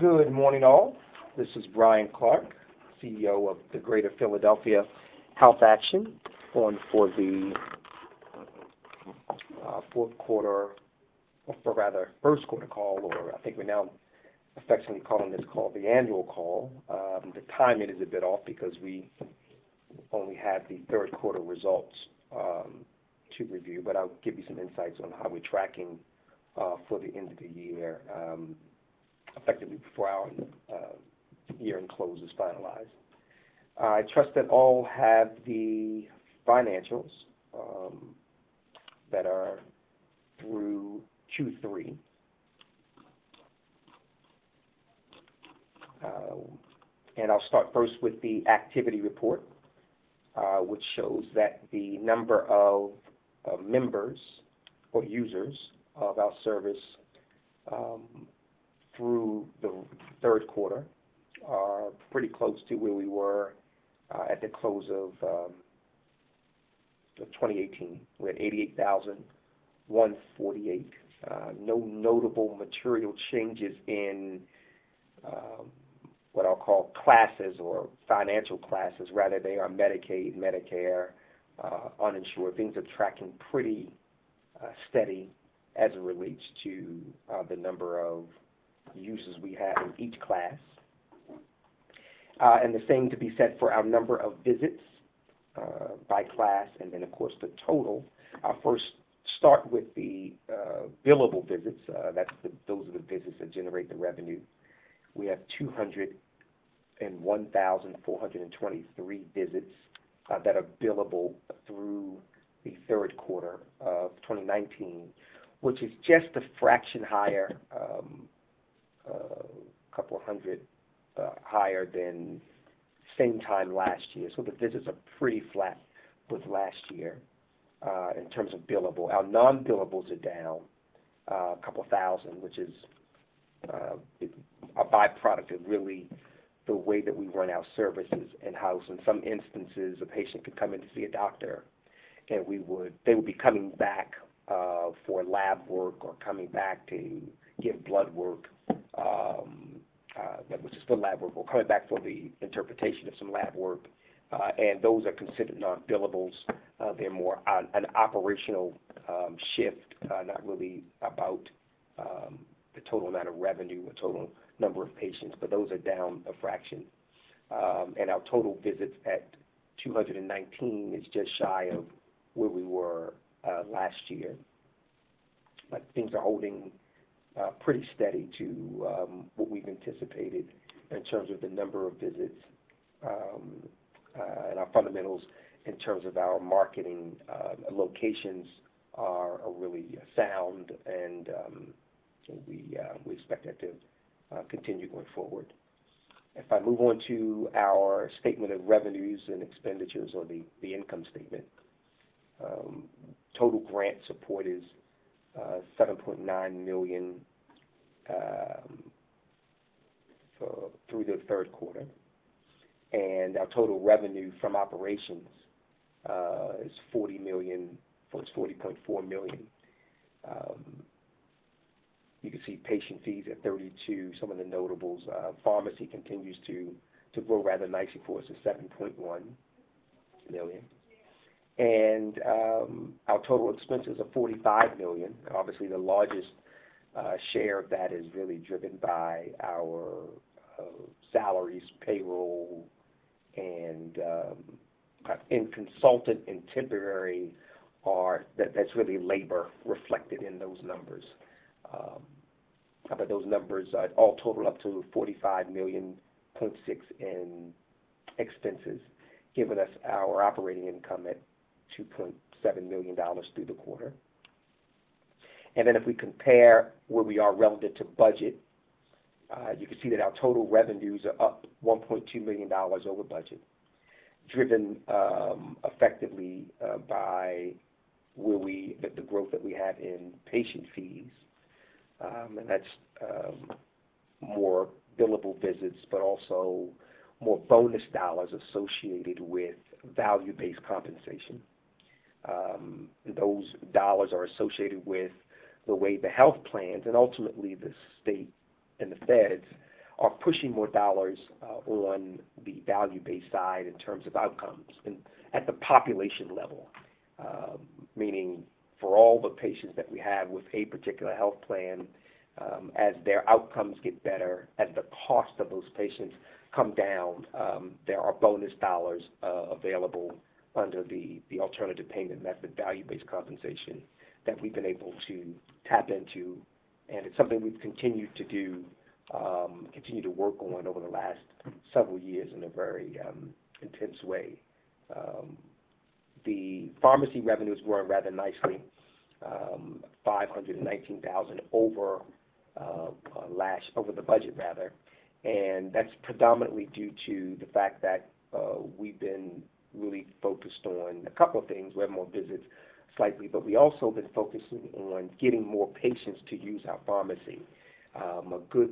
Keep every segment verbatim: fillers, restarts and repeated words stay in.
Good morning, all. This is Brian Clark, C E O of the Greater Philadelphia Health Action, on for the uh, fourth quarter, or for rather first quarter call, or I think we're now affectionately calling this call the annual call. Um, the timing is a bit off because we only have the third quarter results um, to review, but I'll give you some insights on how we're tracking uh, for the end of the year. Um, effectively before our uh, year-end close is finalized. Uh, I trust that all have the financials um, that are through Q three. Uh, and I'll start first with the activity report, uh, which shows that the number of uh, members or users of our service um, through the third quarter are pretty close to where we were uh, at the close of, um, of twenty eighteen. We're at eighty-eight thousand one hundred forty-eight. Uh, no notable material changes in um, what I'll call classes or financial classes. Rather, they are Medicaid, Medicare, uh, uninsured. Things are tracking pretty uh, steady as it relates to uh, the number of users we have in each class. Uh, and the same to be said for our number of visits uh, by class, and then, of course, the total. I'll first start with the uh, billable visits. Uh, that's the, those are the visits that generate the revenue. We have two hundred one thousand four hundred twenty-three visits uh, that are billable through the third quarter of twenty nineteen, which is just a fraction higher, um, a uh, couple of hundred uh, higher than same time last year. So the visits are pretty flat with last year uh, in terms of billable. Our non-billables are down uh, a couple thousand, which is uh, a byproduct of really the way that we run our services in-house. In some instances, a patient could come in to see a doctor, and we would they would be coming back uh, for lab work or coming back to give blood work, um, uh, which is for lab work, or coming back for the interpretation of some lab work, uh, and those are considered non-billables. Uh, they're more on, an operational um, shift, uh, not really about um, the total amount of revenue or total number of patients, but those are down a fraction. Um, and our total visits at two hundred nineteen is just shy of where we were uh, last year. But things are holding uh, pretty steady to um, what we've anticipated in terms of the number of visits um, uh, and our fundamentals in terms of our marketing. Uh, locations are, are really sound, and um, we, uh, we expect that to uh, continue going forward. If I move on to our statement of revenues and expenditures, or the, the income statement, um, total grant support is uh, seven point nine million dollars um, for, through the third quarter, and our total revenue from operations uh, is forty million dollars, it's forty point four million dollars. Um, you can see patient fees at thirty-two. Some of the notables, uh, pharmacy continues to to grow rather nicely for us at seven point one million dollars. And um, our total expenses are forty-five million dollars. Obviously, the largest uh, share of that is really driven by our uh, salaries, payroll, and um, in consultant and temporary are that, that's really labor reflected in those numbers. Um, but those numbers uh, all total up to forty-five million point six in expenses, giving us our operating income at two point seven million dollars through the quarter. And then if we compare where we are relative to budget, uh, you can see that our total revenues are up one point two million dollars over budget, driven um, effectively uh, by where we the, the growth that we have in patient fees, um, and that's um, more billable visits, but also more bonus dollars associated with value-based compensation. Um, those dollars are associated with the way the health plans and ultimately the state and the feds are pushing more dollars uh, on the value-based side in terms of outcomes and at the population level, um, meaning for all the patients that we have with a particular health plan, um, as their outcomes get better, as the cost of those patients come down, um, there are bonus dollars uh, available under the, the alternative payment method, value-based compensation, that we've been able to tap into, and it's something we've continued to do, um, continue to work on over the last several years in a very um, intense way. Um, the pharmacy revenue is growing rather nicely, um, five hundred nineteen thousand over uh, uh, last over the budget rather, and that's predominantly due to the fact that uh, we've been really focused on a couple of things. We have more visits slightly, but we also been focusing on getting more patients to use our pharmacy. Um, a good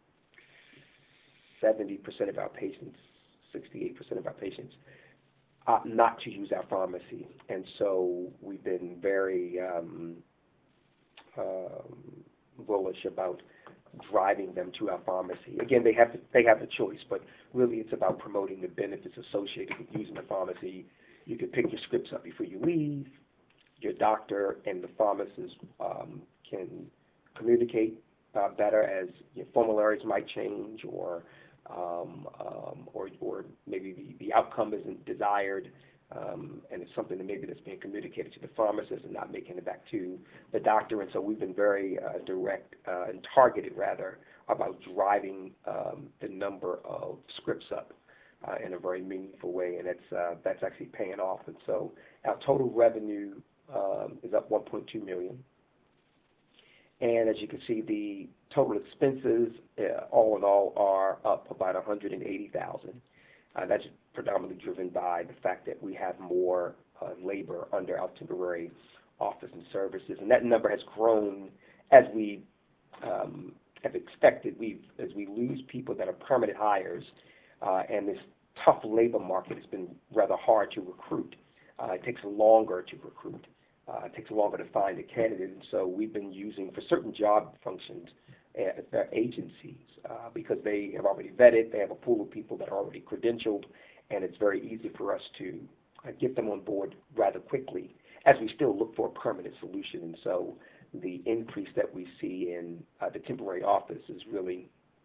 seventy percent of our patients, sixty-eight percent of our patients opt not to use our pharmacy, and so we've been very um, um, bullish about driving them to our pharmacy. Again, they have to, they have the choice, but really it's about promoting the benefits associated with using the pharmacy. You can pick your scripts up before you leave. Your doctor and the pharmacist um, can communicate uh, better as your formularies might change, or um, um, or, or maybe the, the outcome isn't desired, um, and it's something that maybe that's being communicated to the pharmacist and not making it back to the doctor. And so we've been very uh, direct uh, and targeted, rather, about driving um, the number of scripts up uh, in a very meaningful way, and it's, uh, that's actually paying off. And so our total revenue um, is up one point two million dollars. And as you can see, the total expenses, uh, all in all, are up about one hundred eighty thousand dollars. Uh, that's predominantly driven by the fact that we have more uh, labor under our temporary office and services, and that number has grown as we um, have expected. We, as we lose people that are permanent hires, uh, and this tough labor market has been rather hard to recruit. Uh, it takes longer to recruit. Uh, it takes longer to find a candidate, and so we've been using, for certain job functions, uh, uh, agencies uh, because they have already vetted, they have a pool of people that are already credentialed, and it's very easy for us to uh, get them on board rather quickly as we still look for a permanent solution. And so the increase that we see in uh, the temporary office is really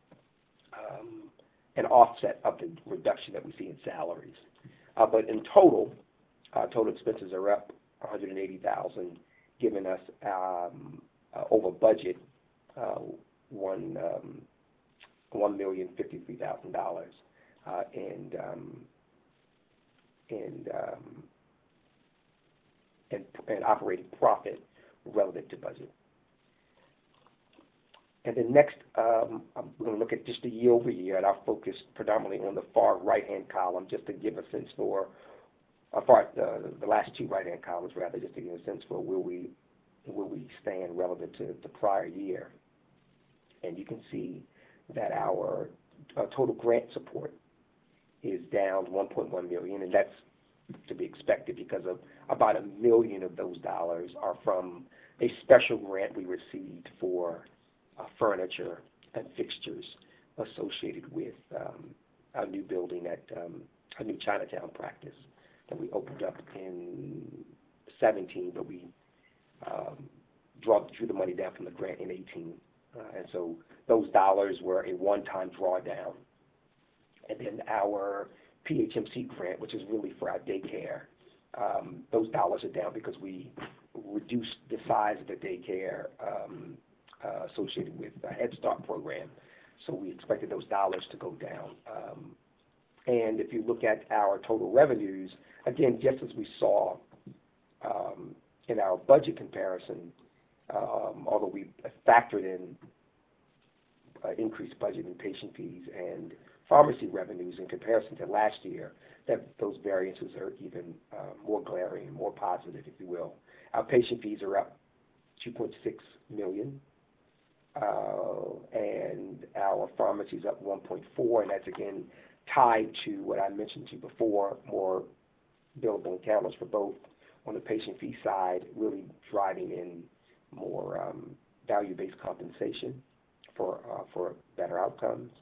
um, an offset of the reduction that we see in salaries. Uh, but in total, uh, total expenses are up one hundred eighty thousand dollars, giving us um, uh, over budget uh, one um, one million fifty three thousand dollars, uh, and um, and um, and and operating profit relative to budget. And then next, um, I'm going to look at just the year over year, and I'll focus predominantly on the far right-hand column just to give a sense for Uh, far, uh, the last two right-hand columns, rather, just to give a sense for where we where we stand relative to the prior year. And you can see that our uh, total grant support is down one point one million dollars, and that's to be expected because of about a million of those dollars are from a special grant we received for uh, furniture and fixtures associated with um, our new building at um, our new Chinatown practice that we opened up in seventeen, but we um, draw, drew the money down from the grant in eighteen. Uh, and so those dollars were a one-time drawdown. And then our P H M C grant, which is really for our daycare, um, those dollars are down because we reduced the size of the daycare um, uh, associated with the Head Start program. So we expected those dollars to go down. Um, And if you look at our total revenues, again, just as we saw um, in our budget comparison, um, although we factored in uh, increased budget in patient fees and pharmacy revenues in comparison to last year, that those variances are even uh, more glaring, more positive, if you will. Our patient fees are up two point six million dollars, uh, and our pharmacy is up one point four, and that's again tied to what I mentioned to you before, more billable encounters for both on the patient fee side, really driving in more um, value-based compensation for uh, for better outcomes,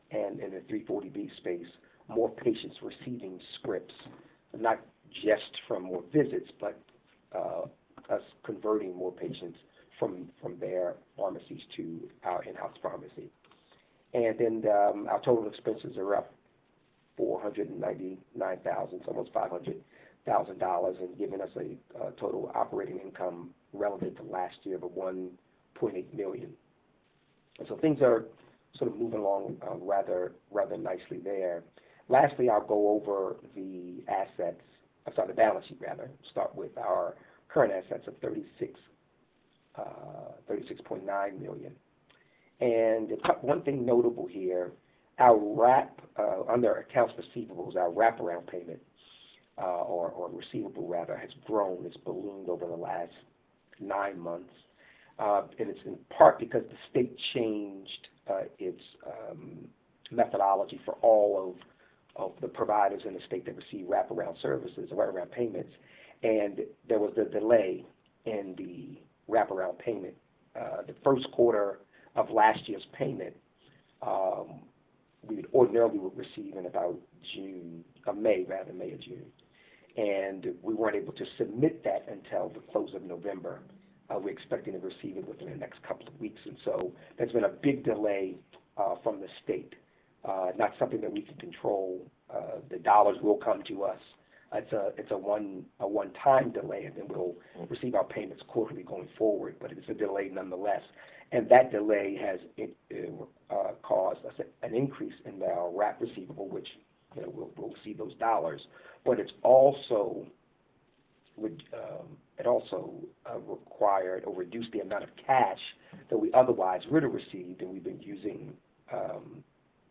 and in the three forty B space, more patients receiving scripts, not just from more visits, but uh, us converting more patients from, from their pharmacies to our in-house pharmacy. And then um, our total expenses are up four hundred ninety-nine thousand dollars, almost five hundred thousand dollars, and giving us a uh, total operating income relative to last year of one point eight million dollars. And so things are sort of moving along uh, rather rather nicely there. Lastly, I'll go over the assets, I'm sorry, the balance sheet rather. Start with our current assets of thirty-six, uh, thirty-six point nine million dollars. And one thing notable here, our wrap, uh, under accounts receivables, our wraparound payment, uh, or, or receivable rather, has grown. It's ballooned over the last nine months. Uh, and it's in part because the state changed uh, its um, methodology for all of, of the providers in the state that receive wraparound services, or wraparound payments. And there was a delay in the wraparound payment. Uh, the first quarter of last year's payment, um, we would ordinarily would receive in about June, or May rather, May or June. And we weren't able to submit that until the close of November. Uh, we're expecting to receive it within the next couple of weeks. And so there's been a big delay uh, from the state. Uh, not something that we can control. Uh, the dollars will come to us. It's a it's a one a one-time delay, and then we'll receive our payments quarterly going forward. But it's a delay nonetheless. And that delay has uh, caused us an increase in our wrap receivable, which, you know, we'll, we'll see those dollars. But it's also would um, it also uh, required or reduced the amount of cash that we otherwise would have received, and we've been using um,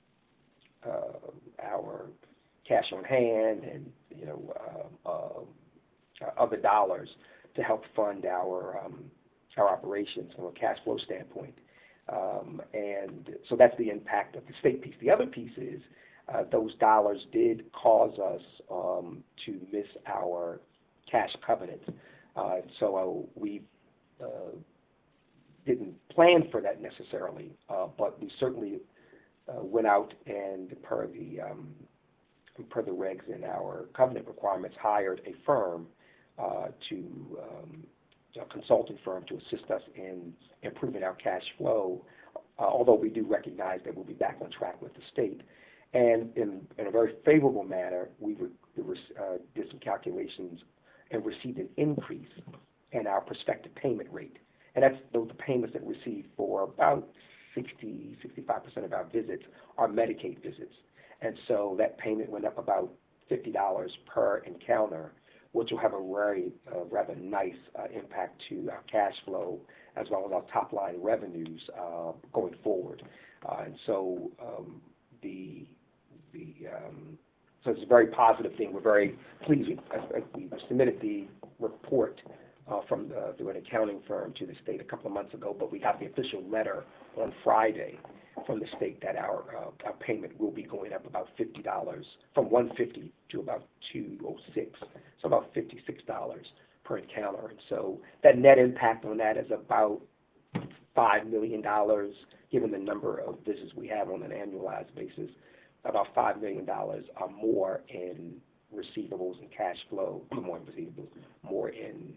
uh, our cash on hand and, you know, uh, uh, other dollars to help fund our um, our operations from a cash flow standpoint. Um, and so that's the impact of the state piece. The other piece is uh, those dollars did cause us um, to miss our cash covenants. Uh, so uh, we uh, didn't plan for that necessarily, uh, but we certainly uh, went out and per the, um, per the regs in our covenant requirements, hired a firm uh, to um, a consulting firm to assist us in improving our cash flow, uh, although we do recognize that we'll be back on track with the state. And in, in a very favorable manner, we, re, we re, uh, did some calculations and received an increase in our prospective payment rate. And that's those the payments that we receive for about sixty, sixty-five percent of our visits are Medicaid visits. And so that payment went up about fifty dollars per encounter, which will have a very uh, rather nice uh, impact to our cash flow as well as our top line revenues uh, going forward. Uh, and so um, the the um, so it's a very positive thing. We're very pleased. With, uh, we submitted the report uh, from the, through an accounting firm to the state a couple of months ago, but we got the official letter on Friday from the state that our, uh, our payment will be going up about fifty dollars, from one hundred fifty dollars to about two hundred six dollars, so about fifty-six dollars per encounter. And so that net impact on that is about five million dollars, given the number of visits we have on an annualized basis, about five million dollars or more in receivables and cash flow, more in receivables, more in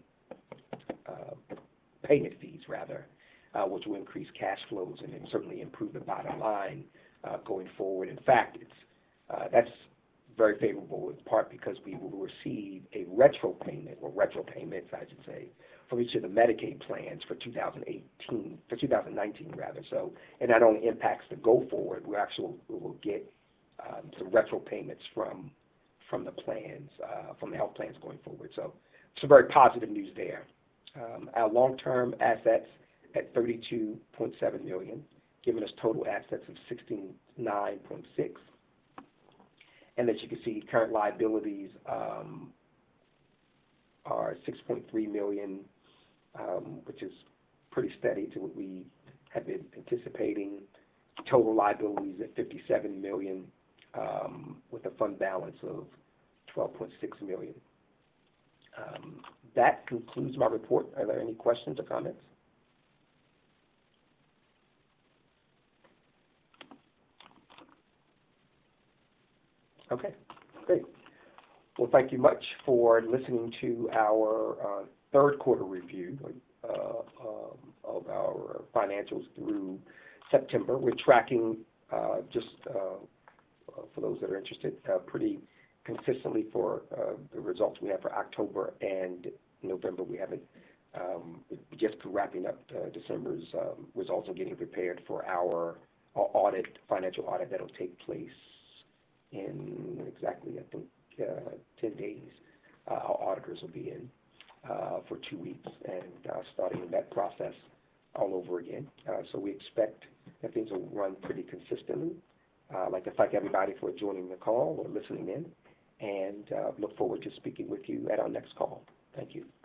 uh, payment fees, rather, uh, which will increase cash flows and then certainly improve the bottom line uh, going forward. In fact, it's uh, that's very favorable in part because we will receive a retro payment, or retro payments, I should say, from each of the Medicaid plans for two thousand eighteen, for two thousand nineteen rather. So it not only impacts the go forward, we actually we will get um, some retro payments from from the plans, uh, from the health plans going forward. So some very positive news there. Um, our long-term assets at thirty-two point seven million dollars, giving us total assets of sixty-nine point six. And as you can see, current liabilities um, are six point three million dollars, um, which is pretty steady to what we have been anticipating. Total liabilities at fifty-seven million dollars, um, with a fund balance of twelve point six million dollars. Um, that concludes my report. Are there any questions or comments? Okay, great. Well, thank you much for listening to our uh, third quarter review uh, um, of our financials through September. We're tracking uh, just uh, for those that are interested, uh, pretty consistently for uh, the results we have for October and November. We haven't um, just wrapping up uh, December's um, results and getting prepared for our, our audit, financial audit that'll take place in exactly, I think, uh, ten days. Uh, our auditors will be in uh, for two weeks and uh, starting that process all over again. Uh, so we expect that things will run pretty consistently. Uh, I'd like to thank everybody for joining the call or listening in, and uh, look forward to speaking with you at our next call. Thank you.